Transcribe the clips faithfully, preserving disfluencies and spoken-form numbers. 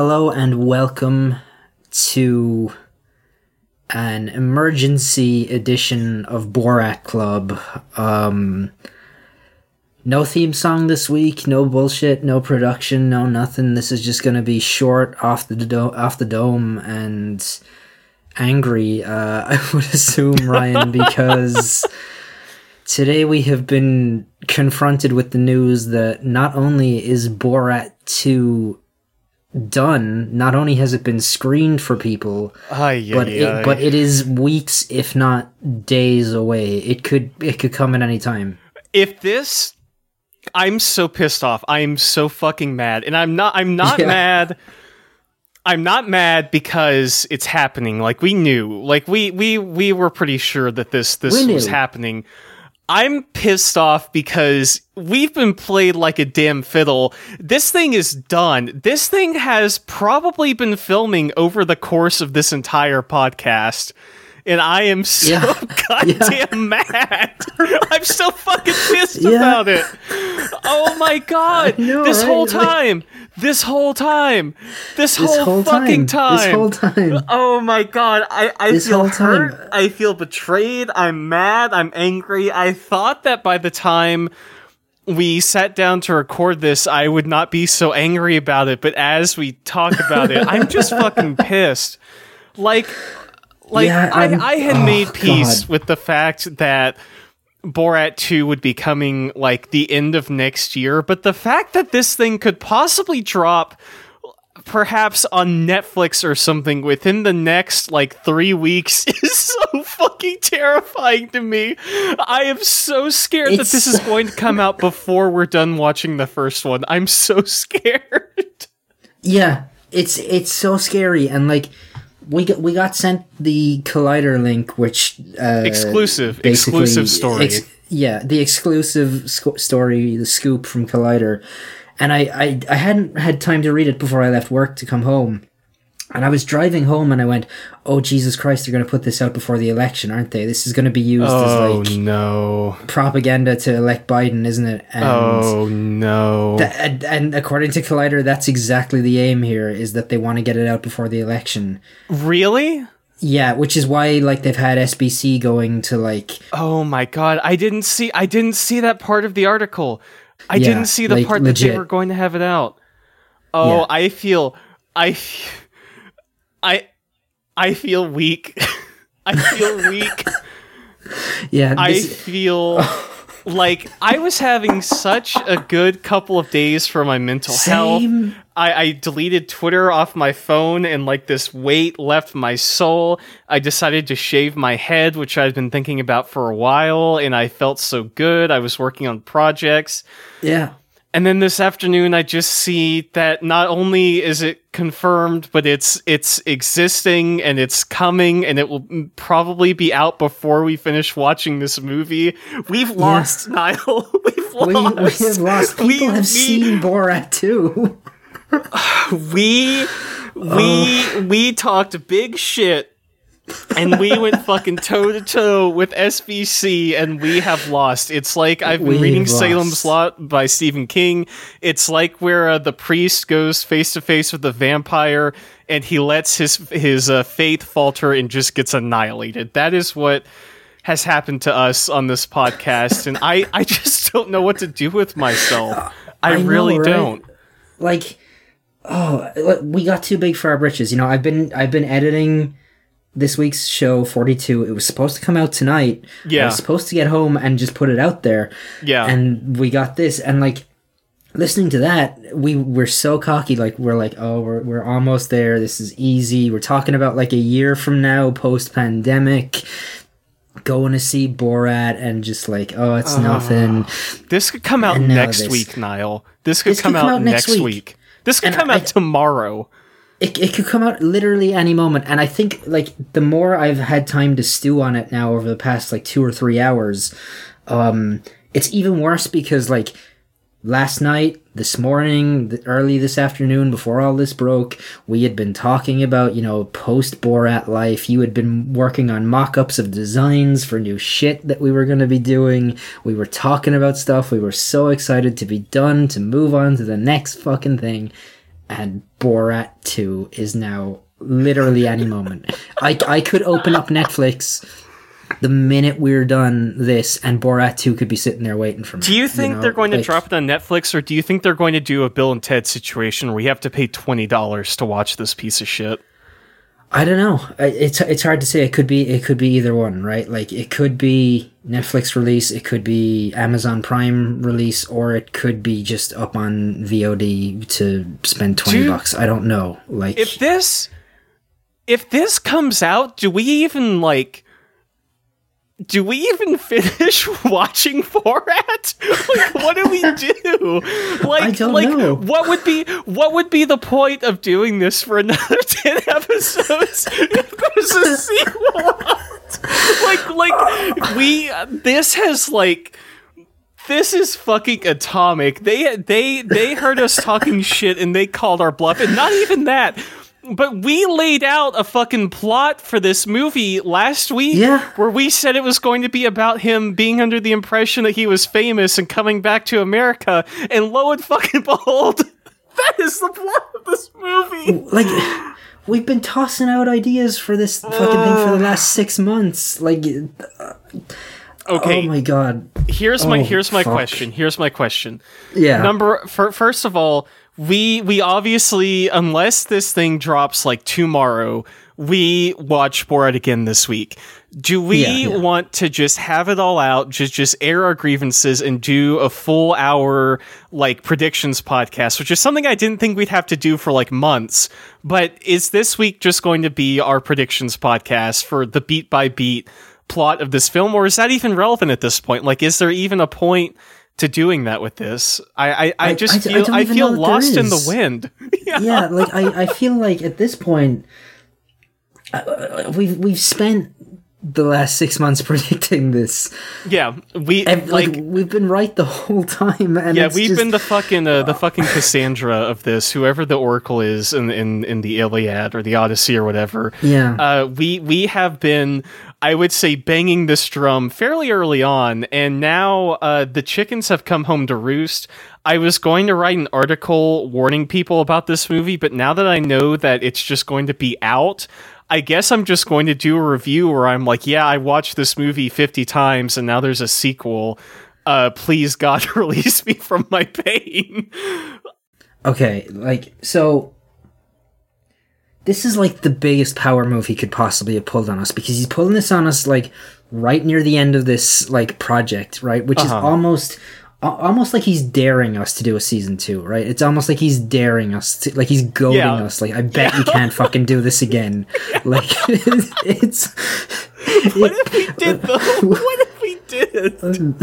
Hello and welcome to an emergency edition of Borat Club. Um, no theme song this week, no bullshit, no production, no nothing. This is just going to be short, off the do- off the dome, and angry, uh, I would assume, Ryan, because today we have been confronted with the news that not only is Borat two done, not only has it been screened for people, Aye, but aye, it, aye. but it is weeks, if not days away. It could it could come at any time. If this, I'm so pissed off. I am so fucking mad, and I'm not. I'm not Yeah. mad. I'm not mad because it's happening. Like we knew. Like we we we were pretty sure that this this We was knew. happening. I'm pissed off because we've been played like a damn fiddle. This thing is done. This thing has probably been filming over the course of this entire podcast. And I am so Yeah. goddamn mad. I'm so fucking pissed Yeah. about it. Oh my god. I know, this whole right? Like- time. This whole time. This, This whole, whole fucking time. time. This whole time. Oh my god, I, I This feel whole time. hurt, I feel betrayed, I'm mad, I'm angry. I thought that by the time we sat down to record this, I would not be so angry about it, but as we talk about it, I'm just fucking pissed. Like, like Yeah, I, I'm- I had oh, made peace God. with the fact that Borat two would be coming like the end of next year, but the fact that this thing could possibly drop perhaps on Netflix or something within the next like three weeks is so fucking terrifying to me. I am so scared that It's- this is going to come out before we're done watching the first one. I'm so scared. Yeah, it's it's so scary, and like we got we got sent the Collider link, which uh, Exclusive, basically- exclusive story. ex- yeah, the exclusive sc- story, the scoop from Collider, and I, I I hadn't had time to read it before I left work to come home, and I was driving home and I went, "Oh Jesus Christ, they're going to put this out before the election, aren't they? This is going to be used Oh as like no. propaganda to elect Biden, isn't it?" And Oh no. Th- and, and according to Collider, that's exactly the aim here, is that they want to get it out before the election. Really? Yeah, which is why like they've had S B C going to like Oh my god, I didn't see I didn't see that part of the article. I Yeah, didn't see the like, part that they legit. were going to have it out. Oh, Yeah. I feel I f- I I feel weak. I feel weak. yeah. I This, feel like I was having such a good couple of days for my mental health. Same. I, I deleted Twitter off my phone and like this weight left my soul. I decided to shave my head, which I'd been thinking about for a while, and I felt so good. I was working on projects. yeah, And then this afternoon I just see that not only is it confirmed, but it's it's existing and it's coming and it will m- probably be out before we finish watching this movie. We've lost, Niall. We've we, lost. we have lost. People We- have we- seen Borat too. We we we talked big shit, and we went fucking toe to toe with S B C, and we have lost. It's like I've been We've reading lost. Salem's Lot by Stephen King. It's like where uh, the priest goes face to face with the vampire, and he lets his his uh, faith falter and just gets annihilated. That is what has happened to us on this podcast, and I I just don't know what to do with myself. I, I know, really right? don't. Like, oh, look, we got too big for our britches. You know, I've been I've been editing this week's show forty-two. It was supposed to come out tonight. I Yeah. was supposed to get home and just put it out there. Yeah. And we got this, and like listening to that, we were so cocky. Like we're like, oh, we're we're almost there. This is easy. We're talking about like a year from now, post pandemic, going to see Borat, and just like, oh, it's nothing. This could come out And now next this. week, Niall. This could, This come, could come out out next next week. week. This could And come I- out tomorrow. It, it could come out literally any moment, and I think like the more I've had time to stew on it now over the past like two or three hours, um, it's even worse because like last night, this morning, th- early this afternoon, before all this broke, we had been talking about, you know, post Borat life. You had been working on mock-ups of designs for new shit that we were going to be doing. We were talking about stuff. We were so excited to be done, to move on to the next fucking thing. and Borat two is now literally any moment. I, I could open up Netflix the minute we're done this, and Borat two could be sitting there waiting for me. Do you think you know? they're going like, to drop it on Netflix, or do you think they're going to do a Bill and Ted situation where you have to pay twenty dollars to watch this piece of shit? I don't know. It's it's hard to say. It could be it could be either one, right? Like it could be Netflix release, it could be Amazon Prime release, or it could be just up on V O D to spend twenty Dude, bucks. I don't know. Like if this if this comes out, do we even like do we even finish watching Borat? Like, what do we do? Like, I don't like, know. what would be what would be the point of doing this for another ten episodes if there's a sequel? like, like we this has like. This is fucking atomic. They they they heard us talking shit and they called our bluff, and not even that. But we laid out a fucking plot for this movie last week, yeah. where we said it was going to be about him being under the impression that he was famous and coming back to America, and lo and fucking behold, that is the plot of this movie. Like, we've been tossing out ideas for this fucking uh, thing for the last six months. Like, uh, okay. Oh my god. Here's my oh, here's my fuck. question. Here's my question. Yeah. Number for, first of all. We we obviously, unless this thing drops like tomorrow, we watch Borat again this week. Do we yeah, yeah. want to just have it all out, just just air our grievances and do a full hour like predictions podcast, which is something I didn't think we'd have to do for like months. But is this week just going to be our predictions podcast for the beat by beat plot of this film, or is that even relevant at this point? Like, is there even a point to doing that with this? I I, I just I, feel I, I feel lost in the wind. yeah. yeah, like I, I feel like at this point uh, we've we've spent the last six months predicting this. Yeah, we and, like, like we've been right the whole time. And yeah, it's we've just, been the fucking uh, the fucking Cassandra of this. Whoever the Oracle is in in in the Iliad or the Odyssey or whatever. Yeah, uh, we we have been, I would say, banging this drum fairly early on, and now uh, the chickens have come home to roost. I was going to write an article warning people about this movie, but now that I know that it's just going to be out, I guess I'm just going to do a review where I'm like, yeah, I watched this movie fifty times, and now there's a sequel. Uh, please, God, release me from my pain. Okay, like, so this is like the biggest power move he could possibly have pulled on us, because he's pulling this on us like right near the end of this like project, right? Which uh-huh. is almost almost like he's daring us to do a season two, right? It's almost like he's daring us to, like he's goading yeah. us. Like, I bet yeah. you can't fucking do this again. Yeah. Like, it's. What if we did though? What if we did?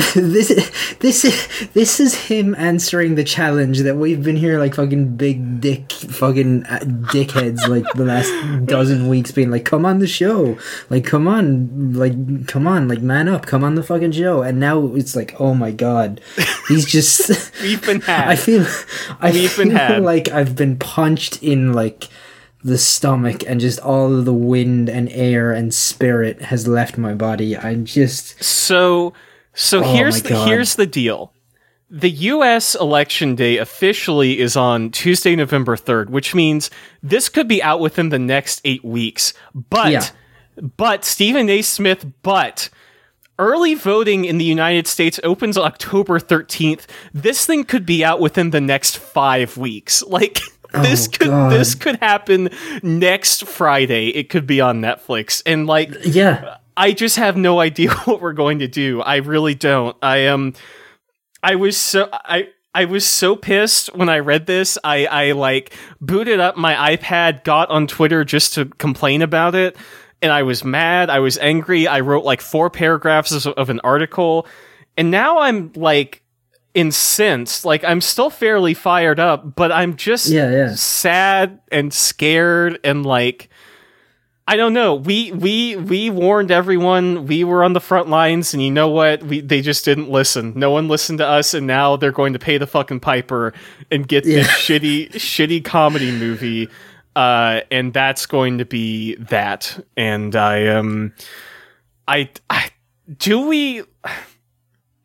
This, this, is, this is him answering the challenge that we've been here like fucking big dick fucking dickheads like the last dozen weeks, being like, come on the show, like come on, like come on, like man up, come on the fucking show. And now it's like, oh my god, he's just. We've been had. I feel. I We've feel been had. like I've been punched in like the stomach, and just all of the wind and air and spirit has left my body. I'm just so so oh here's the, here's the deal. The U S election day officially is on Tuesday, November third, which means this could be out within the next eight weeks. But yeah. but Stephen A. Smith, but early voting in the United States opens October thirteenth. This thing could be out within the next five weeks. Like This oh, could God. this could happen next Friday. It could be on Netflix. And like yeah. I just have no idea what we're going to do. I really don't. I am um, I was so I I was so pissed when I read this. I I like booted up my iPad, got on Twitter just to complain about it, and I was mad, I was angry. I wrote like four paragraphs of, of an article, and now I'm like incensed. Like, I'm still fairly fired up, but I'm just yeah, yeah. sad and scared, and like, I don't know. We we we warned everyone. We were on the front lines, and you know what? We they just didn't listen. No one listened to us, and now they're going to pay the fucking piper and get yeah. this shitty shitty comedy movie. Uh, and that's going to be that. And I um, I I do we.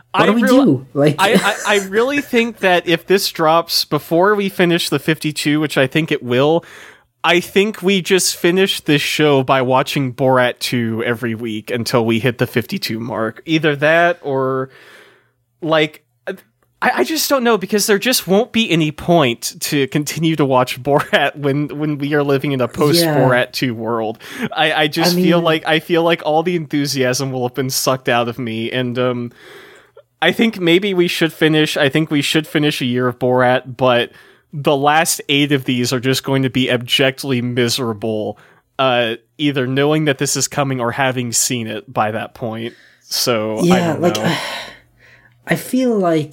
What I do we real- do? Like, I, I, I really think that if this drops before we finish the fifty-two, which I think it will, I think we just finish this show by watching Borat two every week until we hit the fifty-two mark. Either that or, like, I, I just don't know, because there just won't be any point to continue to watch Borat when, when we are living in a post-Borat two world. I, I just I mean, feel like I feel like all the enthusiasm will have been sucked out of me, and um, I think maybe we should finish. I think we should finish a year of Borat, but the last eight of these are just going to be abjectly miserable, uh, either knowing that this is coming or having seen it by that point. So yeah, I don't like know. I feel like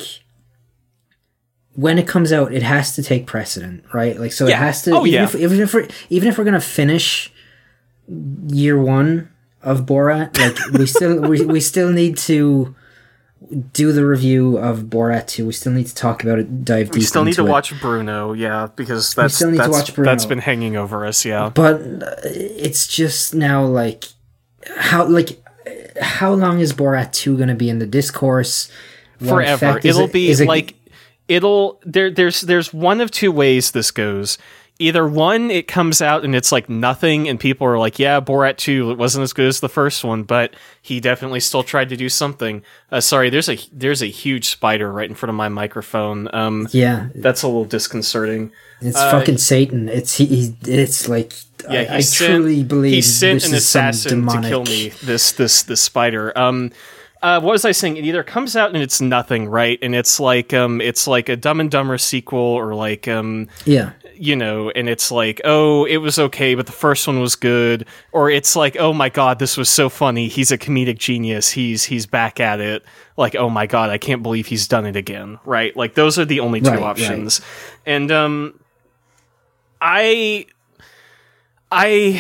when it comes out, it has to take precedent, right? Like, so yeah. it has to. Oh, even, yeah. if, even if we're even if we're gonna finish year one of Borat, like we still we we still need to do the review of Borat two. We still need to talk about it, dive deep. We still need to it. watch Bruno, yeah, because that's we still need that's, to watch Bruno. That's been hanging over us, yeah. But uh, it's just now like how like how long is Borat two going to be in the discourse? What Forever. It'll it, be it, like it'll there. There's there's one of two ways this goes. Either one, it comes out and it's like nothing, and people are like, yeah, Borat two, it wasn't as good as the first one, but he definitely still tried to do something. Uh, sorry, there's a there's a huge spider right in front of my microphone. Um, yeah. That's a little disconcerting. It's uh, fucking Satan. It's he, he it's like yeah, I, I sent, truly believe he sent this an is assassin some demonic... to kill me, this this this spider. Um Uh, what was I saying? It either comes out and it's nothing, right? And it's like um, it's like a Dumb and Dumber sequel, or like um, yeah, you know, and it's like, oh, it was okay, but the first one was good, or it's like, oh my god, this was so funny. He's a comedic genius. He's he's back at it. Like, oh my god, I can't believe he's done it again. Right? Like those are the only two right, options. Right. And um, I, I.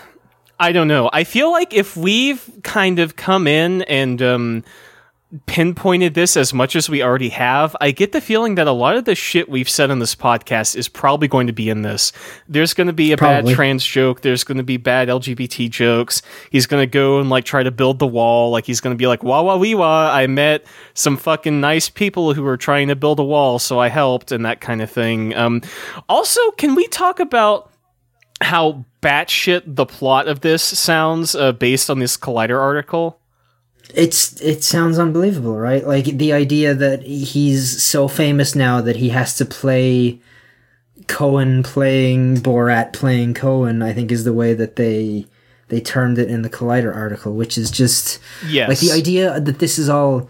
I don't know. I feel like if we've kind of come in and um, pinpointed this as much as we already have, I get the feeling that a lot of the shit we've said on this podcast is probably going to be in this. There's going to be a probably. bad trans joke. There's going to be bad L G B T jokes. He's going to go and like try to build the wall. Like he's going to be like, wah wah wee wah. I met some fucking nice people who were trying to build a wall, so I helped, and that kind of thing. Um, also, can we talk about how batshit the plot of this sounds uh, based on this Collider article? It's it sounds unbelievable, right? Like the idea that he's so famous now that he has to play Cohen playing Borat playing Cohen, I think is the way that they they termed it in the Collider article, which is just yes. like the idea that this is all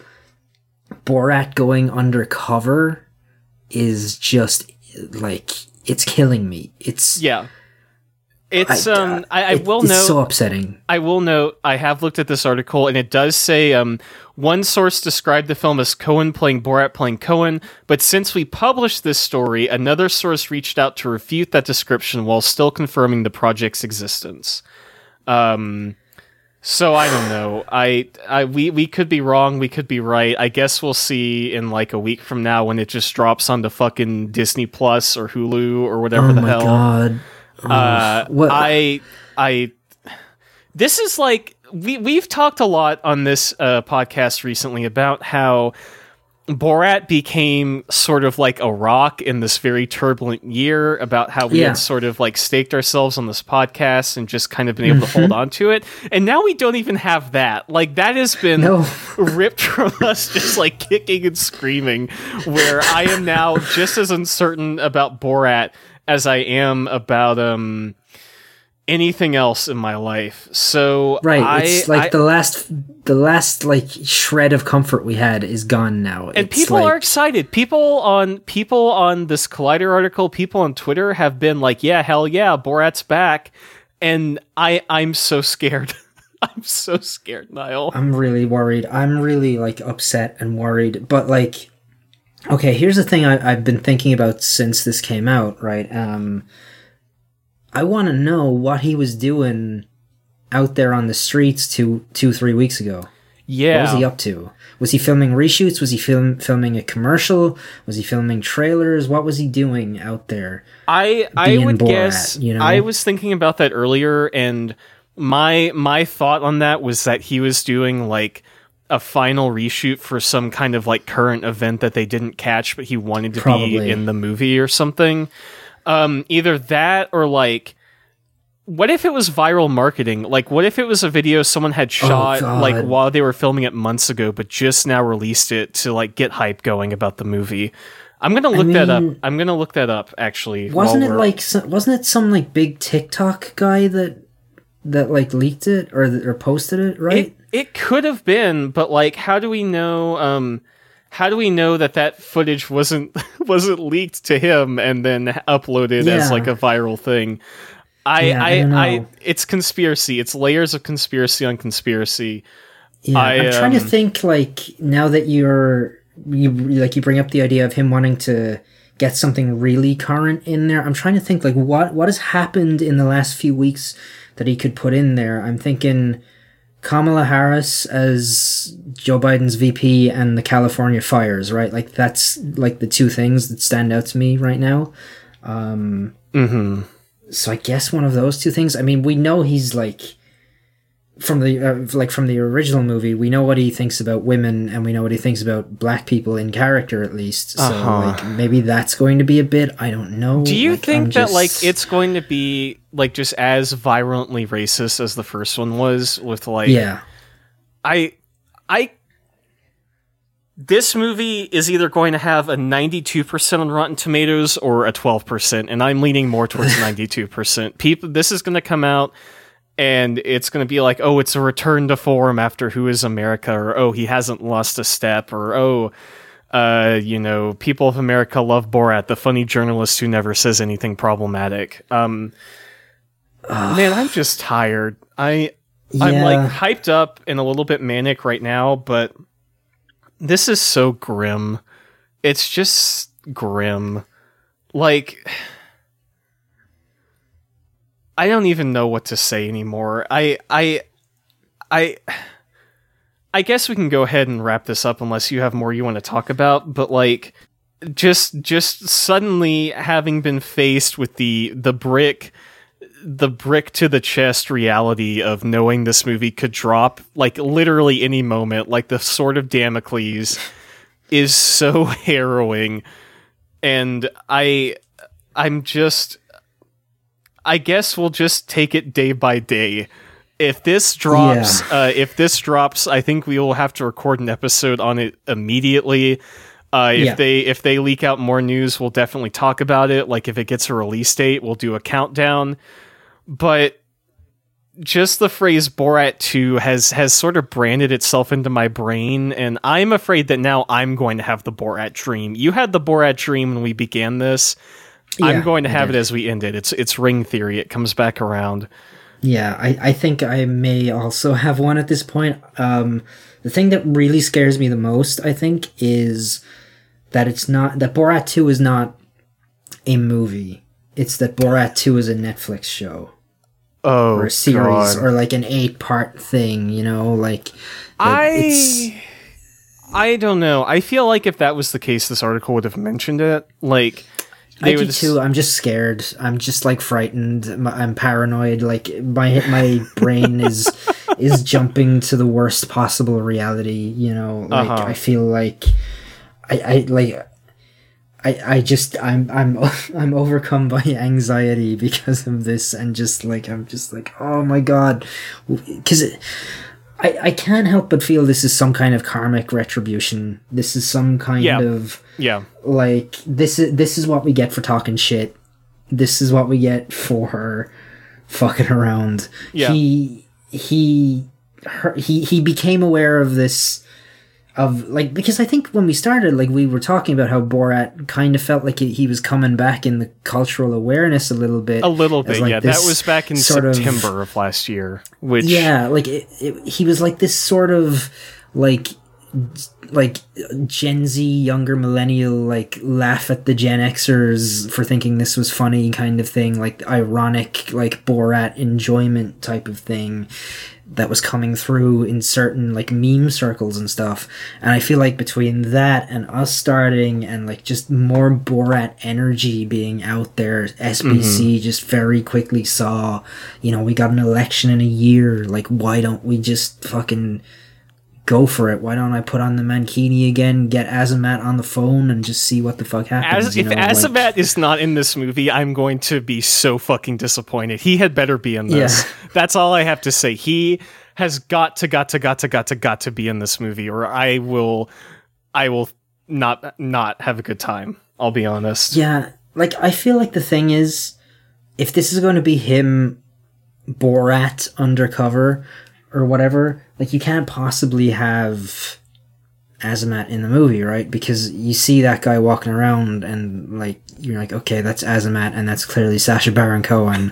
Borat going undercover is just like it's killing me. It's yeah. It's I, um I, I it, will it's note so upsetting. I will note I have looked at this article, and it does say um one source described the film as Cohen playing Borat playing Cohen, but since we published this story, another source reached out to refute that description while still confirming the project's existence. Um so I don't know. I I we we could be wrong, we could be right. I guess we'll see in like a week from now when it just drops onto fucking Disney Plus or Hulu or whatever oh the my hell. God. Uh, what? I, I, this is like, we, we've talked a lot on this uh, podcast recently about how Borat became sort of like a rock in this very turbulent year, about how we yeah. had sort of like staked ourselves on this podcast and just kind of been able mm-hmm. to hold on to it. And now we don't even have that. Like that has been no. ripped from us, just like kicking and screaming, where I am now just as uncertain about Borat as I am about um anything else in my life. So right, I, it's like I, the last the last like shred of comfort we had is gone now. And it's people like, are excited. People on people on this Collider article, people on Twitter have been like, yeah, hell yeah, Borat's back. And I I'm so scared. I'm so scared, Niall. I'm really worried. I'm really like upset and worried. But like okay, here's the thing I, I've been thinking about since this came out, right? Um, I want to know what he was doing out there on the streets two, two, three weeks ago. Yeah. What was he up to? Was he filming reshoots? Was he film, filming a commercial? Was he filming trailers? What was he doing out there? I I would Borat, guess, you know? I was thinking about that earlier, and my my thought on that was that he was doing like a final reshoot for some kind of like current event that they didn't catch, but he wanted to Probably. be in the movie or something. Um, either that or like, what if it was viral marketing? Like, what if it was a video someone had shot Oh, like God. while they were filming it months ago, but just now released it to like get hype going about the movie? I'm gonna look that up. mean, I'm gonna look that up. Actually, Wasn't while it we're- like some, wasn't it some like big TikTok guy that that like leaked it or or posted it, right? It it could have been, but like, how do we know? Um, how do we know that that footage wasn't wasn't leaked to him and then uploaded as Yeah. like a viral thing? I Yeah, I I, don't I, know. it's conspiracy. It's layers of conspiracy on conspiracy. Yeah, I, I'm trying to um, think like now that you're you like you bring up the idea of him wanting to get something really current in there. I'm trying to think like what what has happened in the last few weeks that he could put in there. I'm thinking Kamala Harris as Joe Biden's V P and the California fires, right? Like that's like the two things that stand out to me right now. Um Mm-hmm. So I guess one of those two things. I mean, we know he's like from the uh, like from the original movie. We know what he thinks about women, and we know what he thinks about black people in character, at least. So Uh-huh. like maybe that's going to be a bit. I don't know. Do you Like, think I'm that just- like it's going to be like just as violently racist as the first one was? With like, Yeah, I, I. This movie is either going to have a ninety-two percent on Rotten Tomatoes or a twelve percent, and I'm leaning more towards ninety-two percent. People, this is going to come out, and it's going to be like, oh, it's a return to form after Who Is America, or oh, he hasn't lost a step, or oh, uh, you know, people of America love Borat, the funny journalist who never says anything problematic. Um, man, I'm just tired. I, I'm Yeah. like hyped up and a little bit manic right now, but this is so grim. It's just grim. Like, I don't even know what to say anymore. I, I, I, I guess we can go ahead and wrap this up unless you have more you want to talk about. But like, just, just suddenly having been faced with the the brick, the brick to the chest reality of knowing this movie could drop like literally any moment, like the sword of Damocles, is so harrowing. And I, I'm just. I guess we'll just take it day by day. If this drops, Yeah. uh, if this drops, I think we will have to record an episode on it immediately. Uh, if Yeah. they if they leak out more news, we'll definitely talk about it. Like if it gets a release date, we'll do a countdown. But just the phrase Borat two has has sort of branded itself into my brain, and I'm afraid that now I'm going to have the Borat dream. You had the Borat dream when we began this. I'm Yeah, going to I have did. it as we end it. It's it's ring theory. It comes back around. Yeah, I, I think I may also have one at this point. Um, the thing that really scares me the most, I think, is that it's not that Borat two is not a movie. It's that Borat two is a Netflix show Oh, or a series God. or like an eight part thing. You know, like that it's- I I don't know. I feel like if that was the case, this article would have mentioned it. Like I they do would too. I'm just scared. I'm just like frightened. M- I'm paranoid. Like my my brain is is jumping to the worst possible reality. You know, like Uh-huh. I feel like I I like I I just I'm I'm I'm overcome by anxiety because of this, and just like I'm just like, oh my god, because. I, I can't help but feel this is some kind of karmic retribution. This is some kind Yeah. of yeah. like this is this is what we get for talking shit. This is what we get for fucking around. Yeah. He he her, he he became aware of this of like because I think when we started like we were talking about how Borat kind of felt like he, he was coming back in the cultural awareness a little bit. A little as, bit, like, yeah. That this was back in sort of- September of, last year, which yeah, like it, it, he was like this sort of like like Gen Z younger millennial like laugh at the Gen Xers for thinking this was funny kind of thing, like ironic like Borat enjoyment type of thing that was coming through in certain like meme circles and stuff. And I feel like between that and us starting and like just more Borat energy being out there, S B C just very quickly saw, you know, we got an election in a year, like why don't we just fucking go for it. Why don't I put on the mankini again, get Azamat on the phone, and just see what the fuck happens? As, you if know, Azamat like, is not in this movie, I'm going to be so fucking disappointed. He had better be in this. Yeah. That's all I have to say. He has got to, got to, got to, got to, got to be in this movie, or I will, I will not, not have a good time. I'll be honest. Yeah, like, I feel like the thing is, if this is going to be him, Borat undercover, or whatever, like, you can't possibly have Azamat in the movie, right? Because you see that guy walking around and, like, you're like, okay, that's Azamat, and that's clearly Sacha Baron Cohen.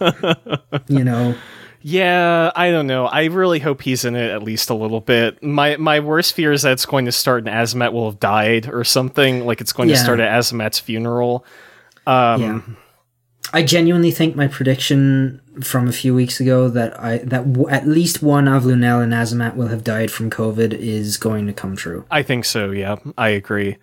You know? Yeah, I don't know. I really hope he's in it at least a little bit. My my worst fear is that it's going to start and Azamat will have died or something. Like, it's going Yeah. to start at Azamat's funeral. Um, Yeah. I genuinely think my prediction from a few weeks ago that I that w- at least one of Lunel and Azamat will have died from COVID is going to come true. I think so, yeah. I agree.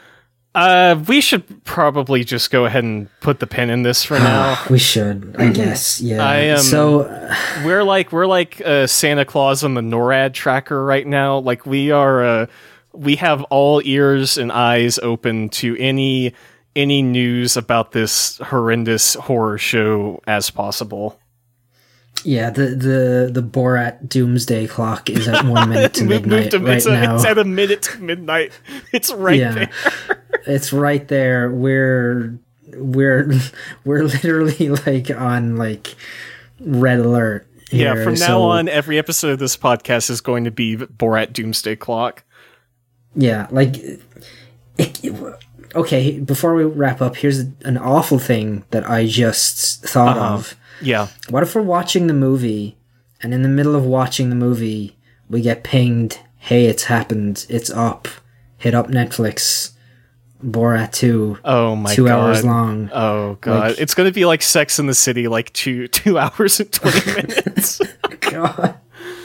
Uh, we should probably just go ahead and put the pin in this for now. We should, I guess. Yeah. I am- So, uh, We're like we're like uh, Santa Claus on the NORAD tracker right now. Like, we are, uh, we have all ears and eyes open to any any news about this horrendous horror show as possible. yeah, the, the, the Borat doomsday clock is at one minute to Move- move midnight to- right it's, a- now. it's at a minute to midnight. It's right Yeah. there. It's right there. We're we're we're literally like on like red alert. Yeah, here, from now so- on, every episode of this podcast is going to be Borat Doomsday Clock. Yeah, like, it, okay, before we wrap up, here's an awful thing that I just thought Uh-huh. of. Yeah. What if we're watching the movie, and in the middle of watching the movie, we get pinged, hey, it's happened, it's up, hit up Netflix, Borat two, Oh my two god. hours long. Oh god. Like- It's going to be like Sex in the City, like two two hours and twenty minutes. God.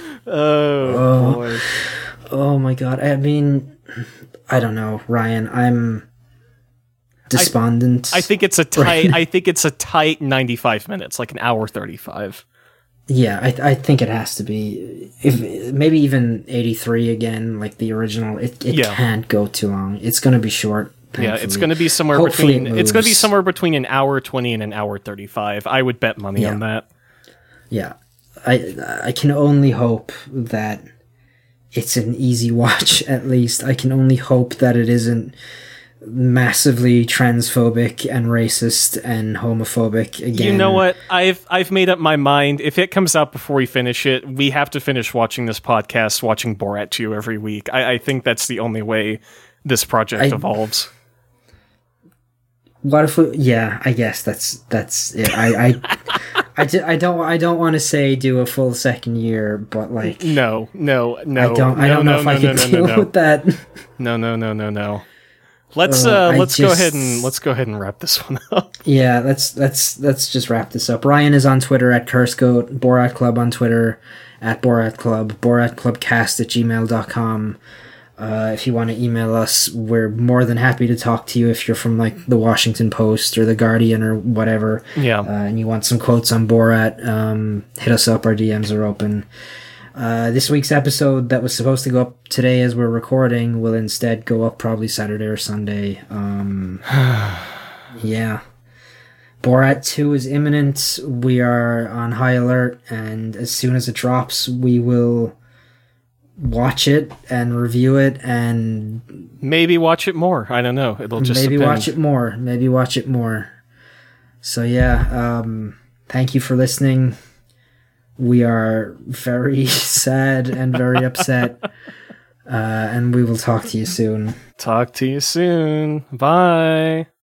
Oh, Oh. boy. Oh my god, I mean, I don't know, Ryan, I'm despondent. I think it's a tight I think it's a tight ninety-five minutes, like an hour thirty-five. Yeah, I I think it has to be, if maybe even eighty-three again, like the original. It it Yeah. can't go too long. It's gonna be short. Yeah, it's thankfully. going to be somewhere Hopefully between it it's going to be moves. somewhere between an hour twenty and an hour thirty-five. I would bet money Yeah. on that. Yeah, I I can only hope that it's an easy watch. At least I can only hope that it isn't massively transphobic and racist and homophobic again. You know what? I've I've made up my mind. If it comes out before we finish it, we have to finish watching this podcast, watching Borat two every week. I, I think that's the only way this project I- evolves. What if we? Yeah, I guess that's that's it. I I I, di- I don't I don't want to say do a full second year, but like No, no, no. I don't no, I don't no, know if no, I no, can no, deal no, no. with that. No, no, no, no, no. Let's Uh, uh, I let's go just- ahead and let's go ahead and wrap this one up. Yeah, let's let's let's just wrap this up. Ryan is on Twitter at CurseGoat, Borat Club on Twitter at Borat Club, boratclubcast at gmail dot com. Uh, if you want to email us, we're more than happy to talk to you if you're from like the Washington Post or the Guardian or whatever. Yeah. Uh, and you want some quotes on Borat, um, hit us up. Our D Ms are open. Uh, this week's episode that was supposed to go up today as we're recording will instead go up probably Saturday or Sunday. Um, yeah. Borat two is imminent. We are on high alert, and as soon as it drops, we will watch it and review it and Maybe watch it more. I don't know. It'll just maybe depend. watch it more. Maybe watch it more. So yeah, um, thank you for listening. We are very sad and very upset, uh, and we will talk to you soon. Talk to you soon. Bye.